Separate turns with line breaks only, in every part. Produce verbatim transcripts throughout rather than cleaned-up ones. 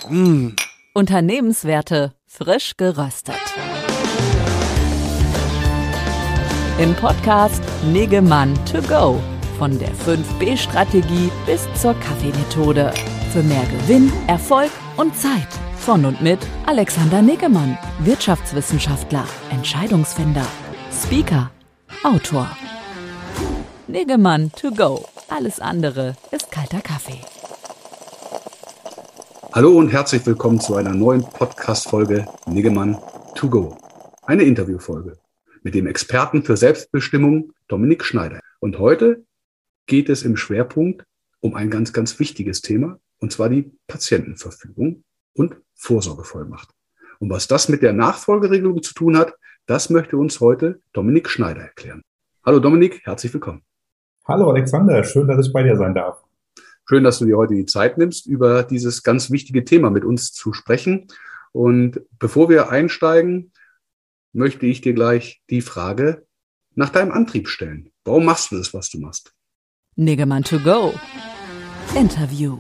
Mm. Unternehmenswerte frisch geröstet. Im Podcast Niggemann to go. Von der fünf B Strategie bis zur Kaffeemethode. Für mehr Gewinn, Erfolg und Zeit. Von und mit Alexander Niggemann, Wirtschaftswissenschaftler, Entscheidungsfinder, Speaker, Autor. Niggemann to go. Alles andere ist kalter Kaffee.
Hallo und herzlich willkommen zu einer neuen Podcast-Folge Niggemann to go. Eine Interviewfolge mit dem Experten für Selbstbestimmung Dominik Schneider. Und heute geht es im Schwerpunkt um ein ganz, ganz wichtiges Thema, und zwar die Patientenverfügung und Vorsorgevollmacht. Und was das mit der Nachfolgeregelung zu tun hat, das möchte uns heute Dominik Schneider erklären. Hallo Dominik, herzlich willkommen.
Hallo Alexander, schön, dass ich bei dir sein darf.
Schön, dass du dir heute die Zeit nimmst, über dieses ganz wichtige Thema mit uns zu sprechen. Und bevor wir einsteigen, möchte ich dir gleich die Frage nach deinem Antrieb stellen. Warum machst du das, was du machst?
Niggemann to go. Interview.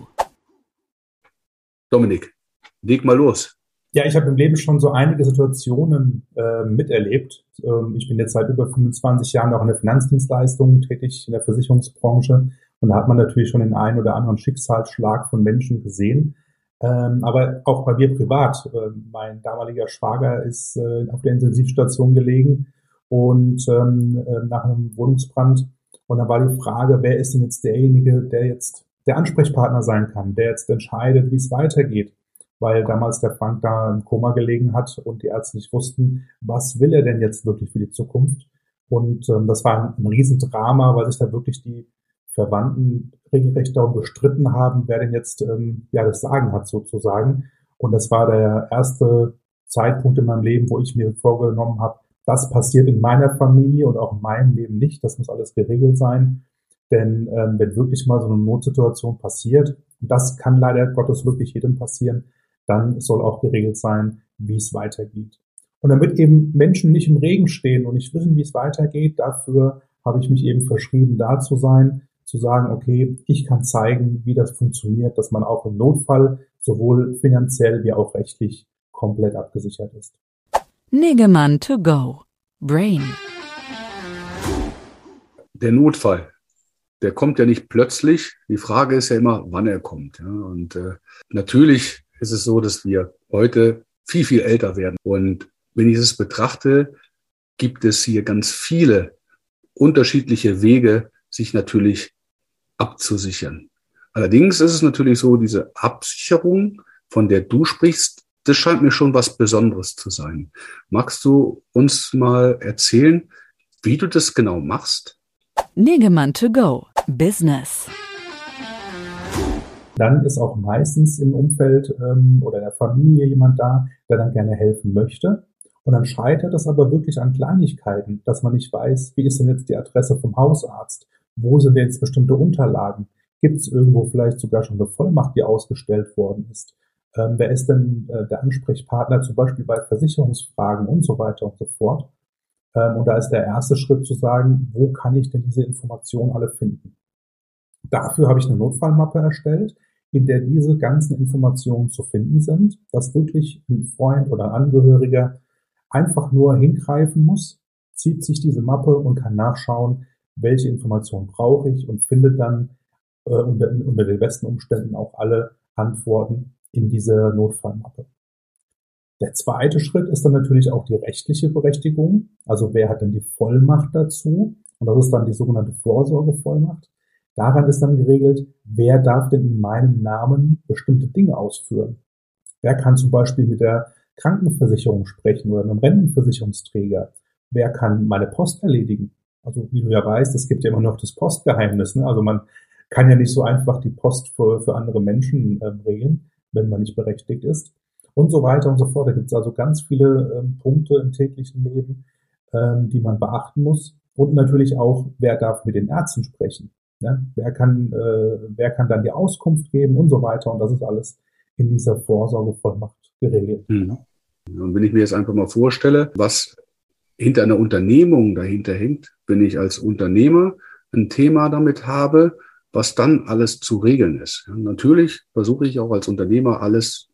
Dominik, leg mal los.
Ja, ich habe im Leben schon so einige Situationen äh, miterlebt. Ähm, ich bin jetzt seit über fünfundzwanzig Jahren auch in der Finanzdienstleistung tätig, in der Versicherungsbranche. Und da hat man natürlich schon den einen oder anderen Schicksalsschlag von Menschen gesehen. Ähm, aber auch bei mir privat. Äh, mein damaliger Schwager ist äh, auf der Intensivstation gelegen und ähm, äh, nach einem Wohnungsbrand. Und da war die Frage, wer ist denn jetzt derjenige, der jetzt der Ansprechpartner sein kann, der jetzt entscheidet, wie es weitergeht. Weil damals der Frank da im Koma gelegen hat und die Ärzte nicht wussten, was will er denn jetzt wirklich für die Zukunft. Und ähm, das war ein, ein Riesendrama, weil sich da wirklich die Verwandten regelrecht darum gestritten haben, wer denn jetzt ähm, ja das Sagen hat sozusagen. Und das war der erste Zeitpunkt in meinem Leben, wo ich mir vorgenommen habe, das passiert in meiner Familie und auch in meinem Leben nicht. Das muss alles geregelt sein. Denn ähm, wenn wirklich mal so eine Notsituation passiert, und das kann leider Gottes wirklich jedem passieren, dann soll auch geregelt sein, wie es weitergeht. Und damit eben Menschen nicht im Regen stehen und nicht wissen, wie es weitergeht, dafür habe ich mich eben verschrieben, da zu sein, zu sagen, okay, ich kann zeigen, wie das funktioniert, dass man auch im Notfall sowohl finanziell wie auch rechtlich komplett abgesichert ist.
Niggemann to go. Brain.
Der Notfall, der kommt ja nicht plötzlich. Die Frage ist ja immer, wann er kommt. Ja? Und äh, natürlich ist es so, dass wir heute viel, viel älter werden. Und wenn ich es betrachte, gibt es hier ganz viele unterschiedliche Wege, sich natürlich abzusichern. Allerdings ist es natürlich so, diese Absicherung, von der du sprichst, das scheint mir schon was Besonderes zu sein. Magst du uns mal erzählen, wie du das genau machst?
Niggemann to go. Business.
Dann ist auch meistens im Umfeld ähm, oder in der Familie jemand da, der dann gerne helfen möchte. Und dann scheitert es aber wirklich an Kleinigkeiten, dass man nicht weiß, wie ist denn jetzt die Adresse vom Hausarzt? Wo sind denn jetzt bestimmte Unterlagen? Gibt es irgendwo vielleicht sogar schon eine Vollmacht, die ausgestellt worden ist? Ähm, wer ist denn äh, der Ansprechpartner zum Beispiel bei Versicherungsfragen und so weiter und so fort? Ähm, und da ist der erste Schritt zu sagen, wo kann ich denn diese Informationen alle finden? Dafür habe ich eine Notfallmappe erstellt, in der diese ganzen Informationen zu finden sind, dass wirklich ein Freund oder ein Angehöriger einfach nur hingreifen muss, zieht sich diese Mappe und kann nachschauen, welche Informationen brauche ich und findet dann äh, unter, unter den besten Umständen auch alle Antworten in dieser Notfallmappe. Der zweite Schritt ist dann natürlich auch die rechtliche Berechtigung. Also wer hat denn die Vollmacht dazu? Und das ist dann die sogenannte Vorsorgevollmacht. Daran ist dann geregelt, wer darf denn in meinem Namen bestimmte Dinge ausführen. Wer kann zum Beispiel mit der Krankenversicherung sprechen oder mit dem Rentenversicherungsträger? Wer kann meine Post erledigen? Also wie du ja weißt, es gibt ja immer noch das Postgeheimnis. Ne? Also man kann ja nicht so einfach die Post für, für andere Menschen ähm, regeln, wenn man nicht berechtigt ist. Und so weiter und so fort. Da gibt es also ganz viele ähm, Punkte im täglichen Leben, ähm, die man beachten muss. Und natürlich auch, wer darf mit den Ärzten sprechen? Ja? Wer kann, äh, wer kann dann die Auskunft geben und so weiter. Und das ist alles in dieser Vorsorgevollmacht geregelt.
Mhm. Und wenn ich mir jetzt einfach mal vorstelle, was hinter einer Unternehmung dahinter hängt, wenn ich als Unternehmer ein Thema damit habe, was dann alles zu regeln ist. Ja, natürlich versuche ich auch als Unternehmer alles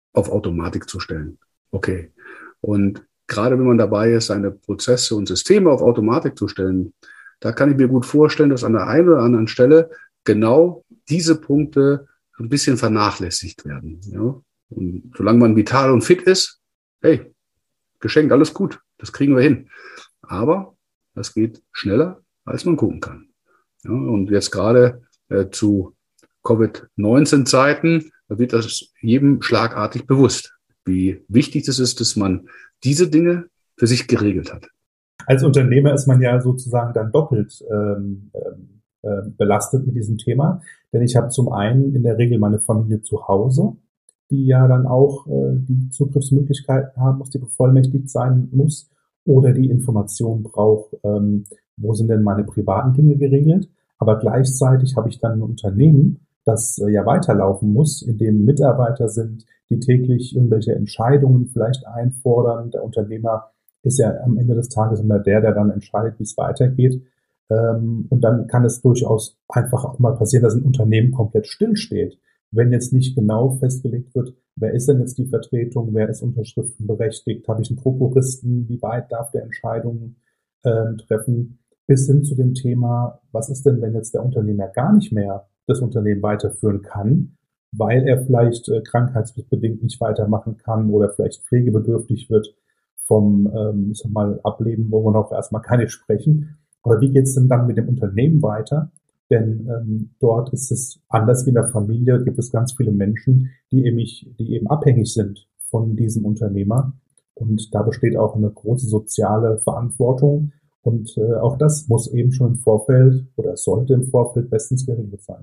auf Automatik zu stellen. Okay. Und gerade wenn man dabei ist, seine Prozesse und Systeme auf Automatik zu stellen, da kann ich mir gut vorstellen, dass an der einen oder anderen Stelle genau diese Punkte ein bisschen vernachlässigt werden. Ja? Und solange man vital und fit ist, hey, geschenkt, alles gut, das kriegen wir hin. Aber das geht schneller, als man gucken kann. Ja, und jetzt gerade äh, zu Covid neunzehn Zeiten wird das jedem schlagartig bewusst, wie wichtig es ist, dass man diese Dinge für sich geregelt hat.
Als Unternehmer ist man ja sozusagen dann doppelt ähm, äh, belastet mit diesem Thema, denn ich habe zum einen in der Regel meine Familie zu Hause, die ja dann auch äh, die Zugriffsmöglichkeiten haben muss, die bevollmächtigt sein muss oder die Information braucht, ähm, wo sind denn meine privaten Dinge geregelt. Aber gleichzeitig habe ich dann ein Unternehmen, das äh, ja weiterlaufen muss, in dem Mitarbeiter sind, die täglich irgendwelche Entscheidungen vielleicht einfordern. Der Unternehmer ist ja am Ende des Tages immer der, der dann entscheidet, wie es weitergeht. Ähm, und dann kann es durchaus einfach auch mal passieren, dass ein Unternehmen komplett stillsteht. Wenn jetzt nicht genau festgelegt wird, wer ist denn jetzt die Vertretung, wer ist unterschriftenberechtigt, habe ich einen Prokuristen, wie weit darf der Entscheidungen ähm, treffen, bis hin zu dem Thema, was ist denn, wenn jetzt der Unternehmer gar nicht mehr das Unternehmen weiterführen kann, weil er vielleicht äh, krankheitsbedingt nicht weitermachen kann oder vielleicht pflegebedürftig wird vom, ähm, ich sag mal, Ableben, wo wir noch erstmal gar nicht sprechen. Aber wie geht's denn dann mit dem Unternehmen weiter? Denn ähm, dort ist es anders wie in der Familie, gibt es ganz viele Menschen, die eben, die eben abhängig sind von diesem Unternehmer. Und da besteht auch eine große soziale Verantwortung. Und äh, auch das muss eben schon im Vorfeld oder sollte im Vorfeld bestens geregelt sein.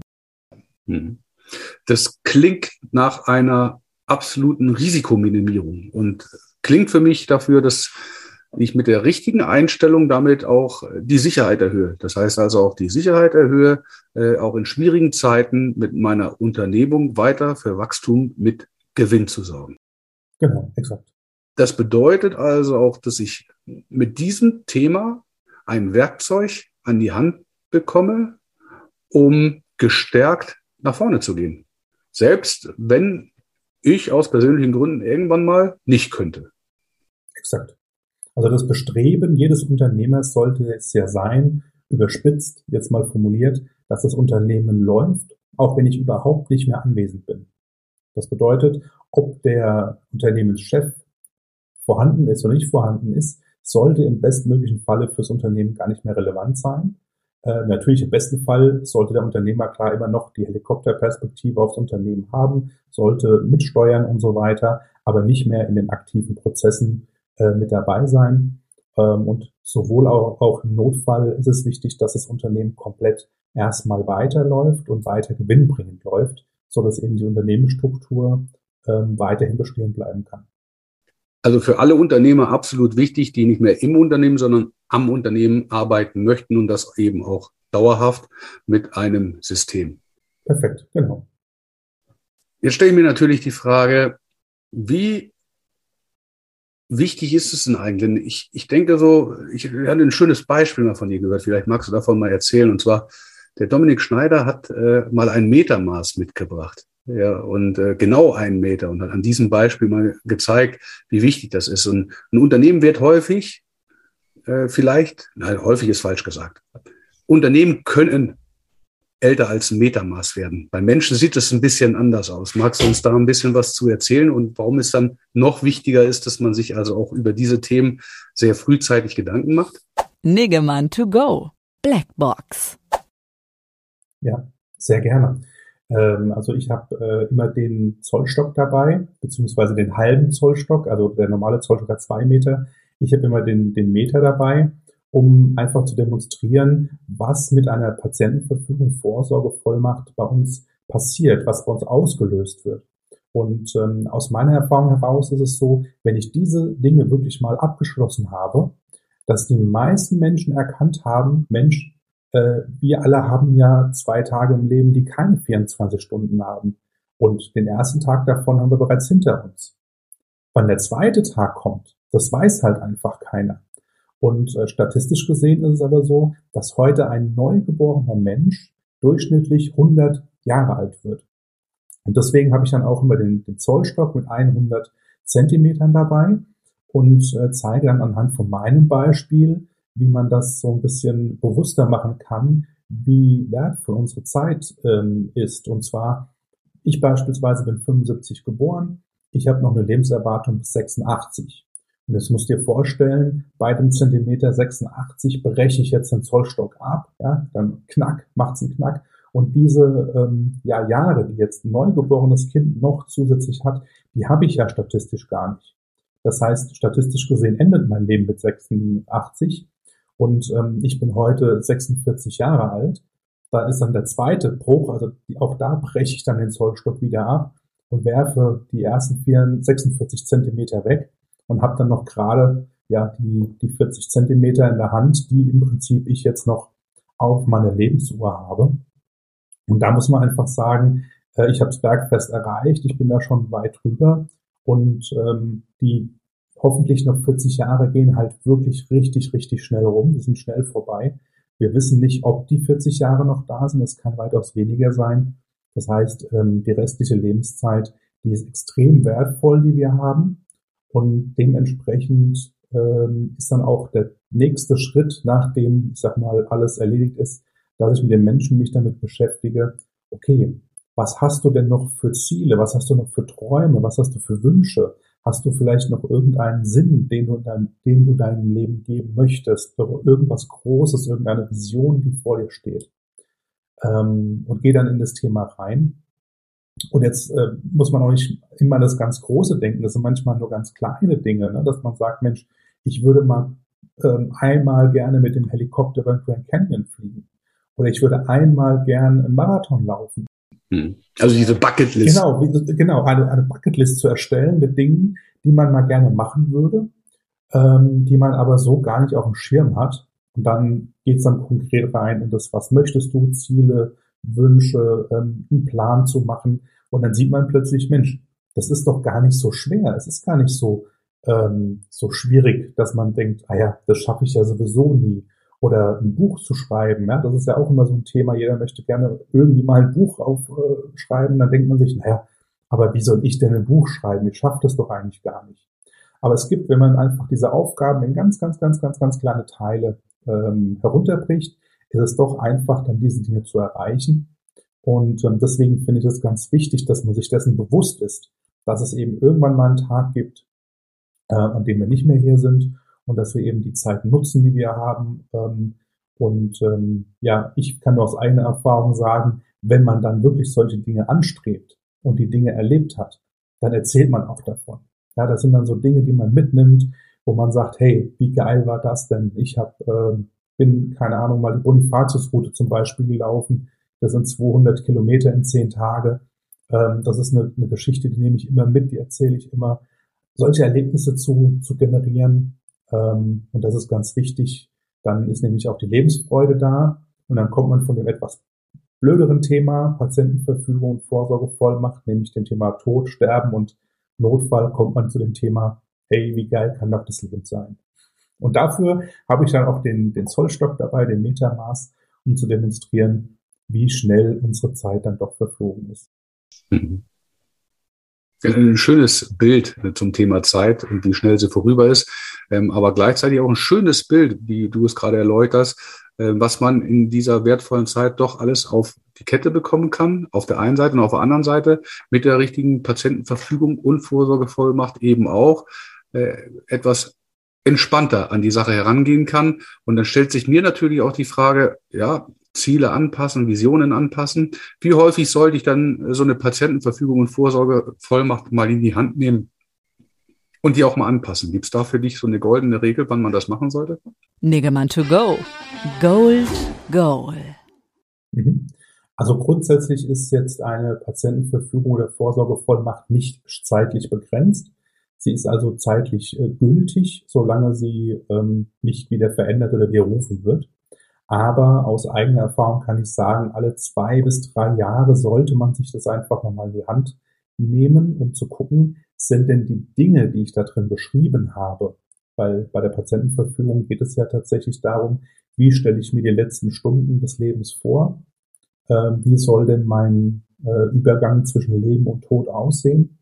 Das klingt nach einer absoluten Risikominimierung und klingt für mich dafür, dass ich mit der richtigen Einstellung damit auch die Sicherheit erhöhe. Das heißt also auch die Sicherheit erhöhe, äh, auch in schwierigen Zeiten mit meiner Unternehmung weiter für Wachstum mit Gewinn zu sorgen.
Genau, exakt.
Das bedeutet also auch, dass ich mit diesem Thema ein Werkzeug an die Hand bekomme, um gestärkt nach vorne zu gehen. Selbst wenn ich aus persönlichen Gründen irgendwann mal nicht könnte.
Exakt. Also das Bestreben jedes Unternehmers sollte es ja sein, überspitzt, jetzt mal formuliert, dass das Unternehmen läuft, auch wenn ich überhaupt nicht mehr anwesend bin. Das bedeutet, ob der Unternehmenschef vorhanden ist oder nicht vorhanden ist, sollte im bestmöglichen Falle fürs Unternehmen gar nicht mehr relevant sein. Äh, natürlich im besten Fall sollte der Unternehmer klar immer noch die Helikopterperspektive aufs Unternehmen haben, sollte mitsteuern und so weiter, aber nicht mehr in den aktiven Prozessen äh, mit dabei sein. Ähm, und sowohl auch, auch im Notfall ist es wichtig, dass das Unternehmen komplett erstmal weiterläuft und weiter gewinnbringend läuft, sodass eben die Unternehmensstruktur ähm, weiterhin bestehen bleiben kann.
Also für alle Unternehmer absolut wichtig, die nicht mehr im Unternehmen, sondern am Unternehmen arbeiten möchten und das eben auch dauerhaft mit einem System.
Perfekt, genau.
Jetzt stelle ich mir natürlich die Frage, wie wichtig ist es denn eigentlich? Ich, ich denke so, ich hatte ein schönes Beispiel mal von dir gehört, vielleicht magst du davon mal erzählen. Und zwar, der Dominik Schneider hat äh, mal ein Metermaß mitgebracht. Ja, und äh, genau einen Meter und hat an diesem Beispiel mal gezeigt, wie wichtig das ist. Und ein Unternehmen wird häufig, äh, vielleicht, nein, häufig ist falsch gesagt. Unternehmen können älter als ein Metermaß werden. Bei Menschen sieht es ein bisschen anders aus. Magst du uns da ein bisschen was zu erzählen und warum es dann noch wichtiger ist, dass man sich also auch über diese Themen sehr frühzeitig Gedanken macht?
Niggemann to go. Blackbox.
Ja, sehr gerne. Also ich habe äh, immer den Zollstock dabei, beziehungsweise den halben Zollstock, also der normale Zollstock hat zwei Meter. Ich habe immer den, den Meter dabei, um einfach zu demonstrieren, was mit einer Patientenverfügung, Vorsorgevollmacht bei uns passiert, was bei uns ausgelöst wird. Und ähm, aus meiner Erfahrung heraus ist es so, wenn ich diese Dinge wirklich mal abgeschlossen habe, dass die meisten Menschen erkannt haben, Mensch, wir alle haben ja zwei Tage im Leben, die keine vierundzwanzig Stunden haben. Und den ersten Tag davon haben wir bereits hinter uns. Wann der zweite Tag kommt, das weiß halt einfach keiner. Und äh, statistisch gesehen ist es aber so, dass heute ein neugeborener Mensch durchschnittlich hundert Jahre alt wird. Und deswegen habe ich dann auch immer den, den Zollstock mit hundert Zentimetern dabei und äh, zeige dann anhand von meinem Beispiel, wie man das so ein bisschen bewusster machen kann, wie wertvoll unsere Zeit ähm, ist. Und zwar, ich beispielsweise bin fünfundsiebzig geboren, ich habe noch eine Lebenserwartung bis sechsundachtzig. Und jetzt musst du dir vorstellen, bei dem Zentimeter sechsundachtzig breche ich jetzt den Zollstock ab, ja, dann knack, macht's einen Knack. Und diese ähm, ja, Jahre, die jetzt ein neugeborenes Kind noch zusätzlich hat, die habe ich ja statistisch gar nicht. Das heißt, statistisch gesehen endet mein Leben mit sechsundachtzig und ähm, ich bin heute sechsundvierzig Jahre alt. Da ist dann der zweite Bruch, also auch da breche ich dann den Zollstock wieder ab und werfe die ersten sechsundvierzig Zentimeter weg und habe dann noch gerade ja die, die vierzig Zentimeter in der Hand, die im Prinzip ich jetzt noch auf meiner Lebensuhr habe. Und da muss man einfach sagen, äh, ich habe das Bergfest erreicht, ich bin da schon weit drüber und ähm, die hoffentlich noch vierzig Jahre gehen halt wirklich richtig, richtig schnell rum, die sind schnell vorbei. Wir wissen nicht, ob die vierzig Jahre noch da sind, es kann weitaus weniger sein. Das heißt, ähm, die restliche Lebenszeit, die ist extrem wertvoll, die wir haben und dementsprechend ähm, ist dann auch der nächste Schritt, nachdem, ich sag mal, alles erledigt ist, dass ich mit den Menschen mich damit beschäftige, okay, was hast du denn noch für Ziele, was hast du noch für Träume, was hast du für Wünsche, hast du vielleicht noch irgendeinen Sinn, den du, dein, den du deinem Leben geben möchtest, irgendwas Großes, irgendeine Vision, die vor dir steht, ähm, und geh dann in das Thema rein. Und jetzt äh, muss man auch nicht immer das ganz Große denken, das sind manchmal nur ganz kleine Dinge, ne? Dass man sagt, Mensch, ich würde mal ähm, einmal gerne mit dem Helikopter über den Grand Canyon fliegen. Oder ich würde einmal gern einen Marathon laufen.
Also diese Bucketlist.
Genau, genau, eine, eine Bucketlist zu erstellen mit Dingen, die man mal gerne machen würde, ähm, die man aber so gar nicht auf dem Schirm hat. Und dann geht's dann konkret rein in das, was möchtest du, Ziele, Wünsche, ähm, einen Plan zu machen. Und dann sieht man plötzlich, Mensch, das ist doch gar nicht so schwer. Es ist gar nicht so, ähm, so schwierig, dass man denkt, ah ja, das schaffe ich ja sowieso nie. Oder ein Buch zu schreiben, ja, das ist ja auch immer so ein Thema. Jeder möchte gerne irgendwie mal ein Buch aufschreiben. Dann denkt man sich, naja, aber wie soll ich denn ein Buch schreiben? Ich schaffe das doch eigentlich gar nicht. Aber es gibt, wenn man einfach diese Aufgaben in ganz, ganz, ganz, ganz, ganz kleine Teile ähm, herunterbricht, ist es doch einfach, dann diese Dinge zu erreichen. Und ähm, deswegen finde ich es ganz wichtig, dass man sich dessen bewusst ist, dass es eben irgendwann mal einen Tag gibt, äh, an dem wir nicht mehr hier sind. Und dass wir eben die Zeit nutzen, die wir haben. Und ähm, ja, ich kann nur aus eigener Erfahrung sagen, wenn man dann wirklich solche Dinge anstrebt und die Dinge erlebt hat, dann erzählt man auch davon. Ja, das sind dann so Dinge, die man mitnimmt, wo man sagt, hey, wie geil war das denn? Ich hab, äh, bin, keine Ahnung, mal die Bonifatius-Route zum Beispiel gelaufen. Das sind zweihundert Kilometer in zehn Tage. Ähm, das ist eine, eine Geschichte, die nehme ich immer mit, die erzähle ich immer. Solche Erlebnisse zu, zu generieren, und das ist ganz wichtig. Dann ist nämlich auch die Lebensfreude da. Und dann kommt man von dem etwas blöderen Thema Patientenverfügung und Vorsorgevollmacht, nämlich dem Thema Tod, Sterben und Notfall, kommt man zu dem Thema, hey, wie geil kann doch das Leben sein? Und dafür habe ich dann auch den, den Zollstock dabei, den Metermaß, um zu demonstrieren, wie schnell unsere Zeit dann doch verflogen ist.
Mhm. Ein schönes Bild zum Thema Zeit und wie schnell sie vorüber ist, aber gleichzeitig auch ein schönes Bild, wie du es gerade erläuterst, was man in dieser wertvollen Zeit doch alles auf die Kette bekommen kann, auf der einen Seite und auf der anderen Seite mit der richtigen Patientenverfügung und Vorsorgevollmacht eben auch etwas entspannter an die Sache herangehen kann. Und dann stellt sich mir natürlich auch die Frage, ja, Ziele anpassen, Visionen anpassen. Wie häufig sollte ich dann so eine Patientenverfügung und Vorsorgevollmacht mal in die Hand nehmen und die auch mal anpassen? Gibt es da für dich so eine goldene Regel, wann man das machen sollte?
Niggemann to go. Gold Goal.
Also grundsätzlich ist jetzt eine Patientenverfügung oder Vorsorgevollmacht nicht zeitlich begrenzt. Sie ist also zeitlich äh, gültig, solange sie ähm, nicht wieder verändert oder widerrufen wird. Aber aus eigener Erfahrung kann ich sagen, alle zwei bis drei Jahre sollte man sich das einfach nochmal in die Hand nehmen, um zu gucken, sind denn die Dinge, die ich da drin beschrieben habe, weil bei der Patientenverfügung geht es ja tatsächlich darum, wie stelle ich mir die letzten Stunden des Lebens vor, äh, wie soll denn mein, äh, Übergang zwischen Leben und Tod aussehen.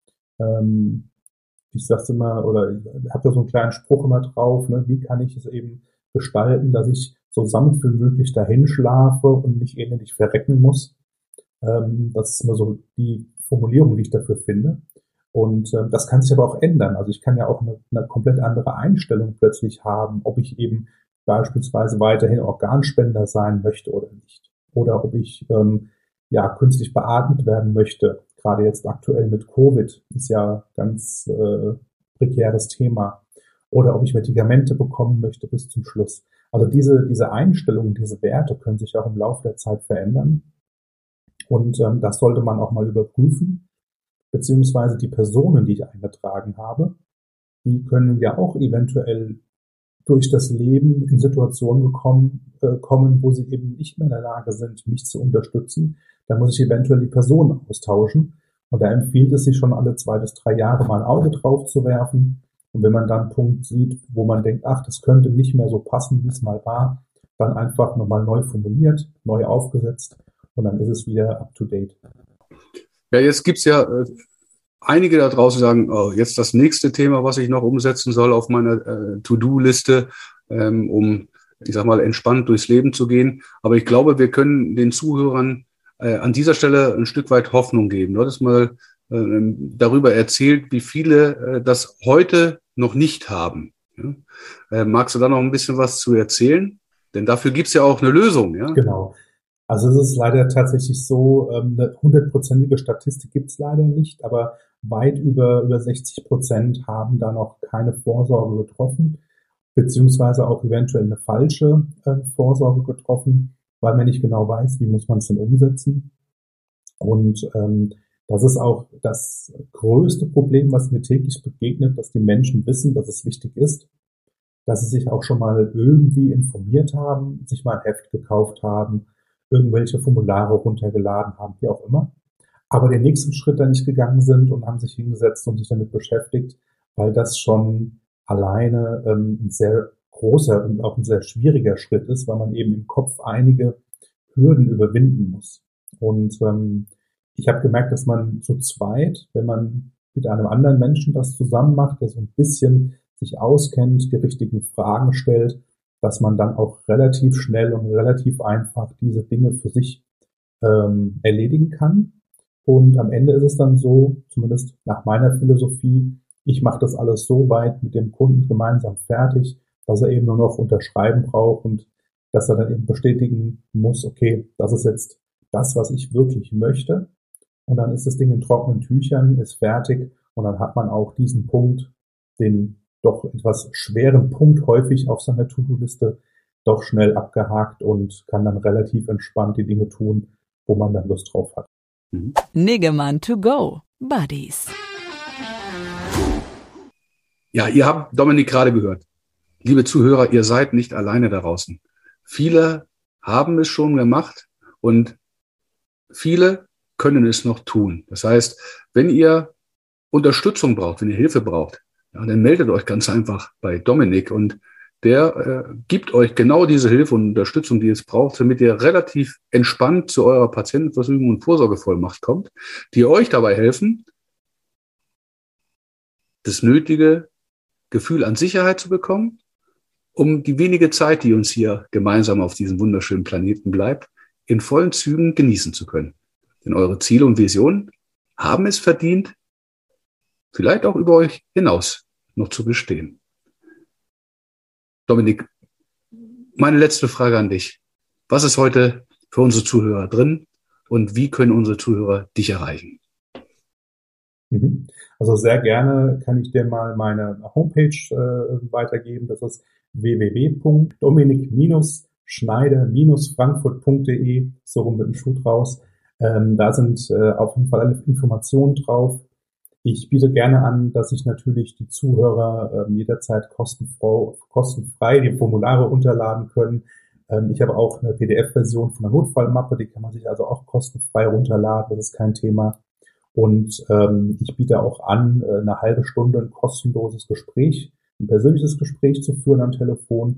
Ähm, ich sag's immer, oder ich habe da so einen kleinen Spruch immer drauf, ne, wie kann ich es eben gestalten, dass ich so sanft wie möglich dahin schlafe und nicht ähnlich verrecken muss. Ähm, das ist immer so die Formulierung, die ich dafür finde. Und äh, das kann sich aber auch ändern. Also ich kann ja auch eine, eine komplett andere Einstellung plötzlich haben, ob ich eben beispielsweise weiterhin Organspender sein möchte oder nicht. Oder ob ich ähm, ja künstlich beatmet werden möchte. Gerade jetzt aktuell mit Covid ist ja ganz äh, prekäres Thema. Oder ob ich Medikamente bekommen möchte bis zum Schluss. Also diese, diese Einstellungen, diese Werte können sich auch im Laufe der Zeit verändern. Und ähm, das sollte man auch mal überprüfen. Beziehungsweise die Personen, die ich eingetragen habe, die können ja auch eventuell durch das Leben in Situationen gekommen, äh, kommen, wo sie eben nicht mehr in der Lage sind, mich zu unterstützen. Da muss ich eventuell die Personen austauschen. Und da empfiehlt es sich schon alle zwei bis drei Jahre mal ein Auge drauf zu werfen. Und wenn man dann einen Punkt sieht, wo man denkt, ach, das könnte nicht mehr so passen, wie es mal war, dann einfach nochmal neu formuliert, neu aufgesetzt und dann ist es wieder up to date.
Ja, jetzt gibt's ja äh, einige da draußen, die sagen, oh, jetzt das nächste Thema, was ich noch umsetzen soll auf meiner äh, To-Do-Liste, ähm, um, ich sag mal, entspannt durchs Leben zu gehen. Aber ich glaube, wir können den Zuhörern äh, an dieser Stelle ein Stück weit Hoffnung geben. Du hattest mal äh, darüber erzählt, wie viele äh, das heute noch nicht haben. Ja? Äh, magst du da noch ein bisschen was zu erzählen? Denn dafür gibt's ja auch eine Lösung. Ja?
Genau. Also es ist leider tatsächlich so, eine hundertprozentige Statistik gibt's leider nicht, aber weit über, über sechzig Prozent haben da noch keine Vorsorge getroffen, beziehungsweise auch eventuell eine falsche äh, Vorsorge getroffen, weil man nicht genau weiß, wie muss man es denn umsetzen. Und ähm, das ist auch das größte Problem, was mir täglich begegnet, dass die Menschen wissen, dass es wichtig ist, dass sie sich auch schon mal irgendwie informiert haben, sich mal ein Heft gekauft haben, irgendwelche Formulare runtergeladen haben, wie auch immer, aber den nächsten Schritt da nicht gegangen sind und haben sich hingesetzt und sich damit beschäftigt, weil das schon alleine ähm, ein sehr großer und auch ein sehr schwieriger Schritt ist, weil man eben im Kopf einige Hürden überwinden muss. Und ähm, ich habe gemerkt, dass man zu zweit, wenn man mit einem anderen Menschen das zusammen macht, der so ein bisschen sich auskennt, die richtigen Fragen stellt, dass man dann auch relativ schnell und relativ einfach diese Dinge für sich ähm, erledigen kann. Und am Ende ist es dann so, zumindest nach meiner Philosophie, ich mache das alles so weit mit dem Kunden gemeinsam fertig, dass er eben nur noch unterschreiben braucht und dass er dann eben bestätigen muss, okay, das ist jetzt das, was ich wirklich möchte. Und dann ist das Ding in trockenen Tüchern, ist fertig und dann hat man auch diesen Punkt, den doch etwas schweren Punkt häufig auf seiner To-Do-Liste doch schnell abgehakt und kann dann relativ entspannt die Dinge tun, wo man dann Lust drauf hat.
Mhm. Niggemann to go, Buddies.
Ja, ihr habt Dominik gerade gehört. Liebe Zuhörer, ihr seid nicht alleine da draußen. Viele haben es schon gemacht und viele können es noch tun. Das heißt, wenn ihr Unterstützung braucht, wenn ihr Hilfe braucht, ja, dann meldet euch ganz einfach bei Dominik und der äh, gibt euch genau diese Hilfe und Unterstützung, die es braucht, damit ihr relativ entspannt zu eurer Patientenverfügung und Vorsorgevollmacht kommt, die euch dabei helfen, das nötige Gefühl an Sicherheit zu bekommen, um die wenige Zeit, die uns hier gemeinsam auf diesem wunderschönen Planeten bleibt, in vollen Zügen genießen zu können. Denn eure Ziele und Visionen haben es verdient, vielleicht auch über euch hinaus noch zu bestehen. Dominik, meine letzte Frage an dich. Was ist heute für unsere Zuhörer drin und wie können unsere Zuhörer dich erreichen?
Also sehr gerne kann ich dir mal meine Homepage äh, weitergeben. Das ist w w w punkt dominik schneider frankfurt punkt d e, so rum mit dem Schuh draus. Ähm, da sind äh, auf jeden Fall alle Informationen drauf. Ich biete gerne an, dass sich natürlich die Zuhörer ähm, jederzeit kostenfrei, kostenfrei die Formulare runterladen können. Ähm, ich habe auch eine P D F-Version von der Notfallmappe, die kann man sich also auch kostenfrei runterladen, das ist kein Thema. Und ähm, ich biete auch an, eine halbe Stunde ein kostenloses Gespräch, ein persönliches Gespräch zu führen am Telefon.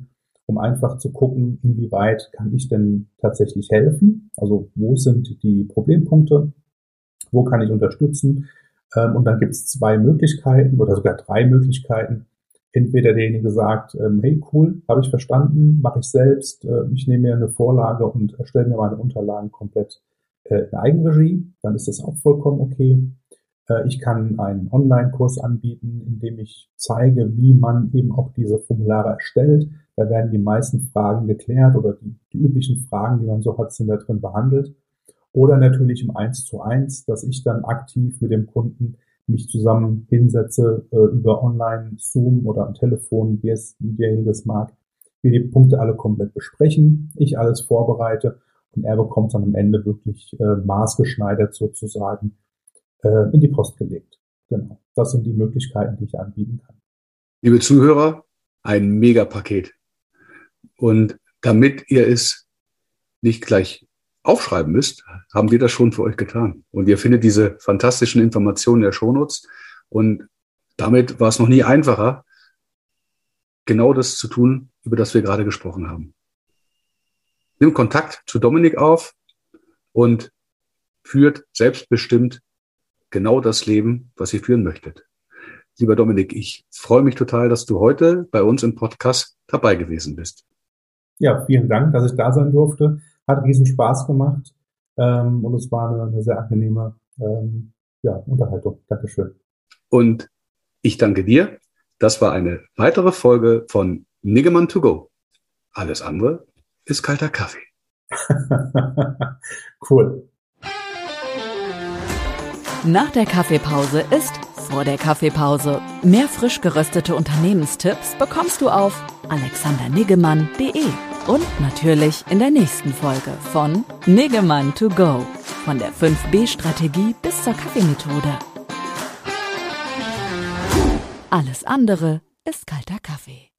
um einfach zu gucken, inwieweit kann ich denn tatsächlich helfen? Also wo sind die Problempunkte? Wo kann ich unterstützen? Ähm, und dann gibt es zwei Möglichkeiten oder sogar drei Möglichkeiten. Entweder derjenige sagt, ähm, hey cool, habe ich verstanden, mache ich selbst, äh, ich nehme mir eine Vorlage und erstelle mir meine Unterlagen komplett äh, in Eigenregie, dann ist das auch vollkommen okay. Äh, ich kann einen Online-Kurs anbieten, in dem ich zeige, wie man eben auch diese Formulare erstellt. Da werden die meisten Fragen geklärt oder die, die üblichen Fragen, die man so hat, sind da drin behandelt. Oder natürlich im Eins zu eins, dass ich dann aktiv mit dem Kunden mich zusammen hinsetze äh, über Online, Zoom oder am Telefon, wie es wie derjenige es mag, wir die Punkte alle komplett besprechen, ich alles vorbereite und er bekommt dann am Ende wirklich äh, maßgeschneidert sozusagen äh, in die Post gelegt. Genau, das sind die Möglichkeiten, die ich anbieten kann.
Liebe Zuhörer, ein Megapaket. Und damit ihr es nicht gleich aufschreiben müsst, haben wir das schon für euch getan. Und ihr findet diese fantastischen Informationen in der Shownotes. Und damit war es noch nie einfacher, genau das zu tun, über das wir gerade gesprochen haben. Nimm Kontakt zu Dominik auf und führt selbstbestimmt genau das Leben, was ihr führen möchtet. Lieber Dominik, ich freue mich total, dass du heute bei uns im Podcast dabei gewesen bist.
Ja, vielen Dank, dass ich da sein durfte. Hat riesen Spaß gemacht ähm, und es war eine, eine sehr angenehme ähm, ja, Unterhaltung. Dankeschön.
Und ich danke dir. Das war eine weitere Folge von Niggemann to go. Alles andere ist kalter Kaffee.
Cool.
Nach der Kaffeepause ist vor der Kaffeepause. Mehr frisch geröstete Unternehmenstipps bekommst du auf alexander niggemann punkt de und natürlich in der nächsten Folge von Niggemann to go, von der fünf B Strategie bis zur Kaffeemethode. Alles andere ist kalter Kaffee.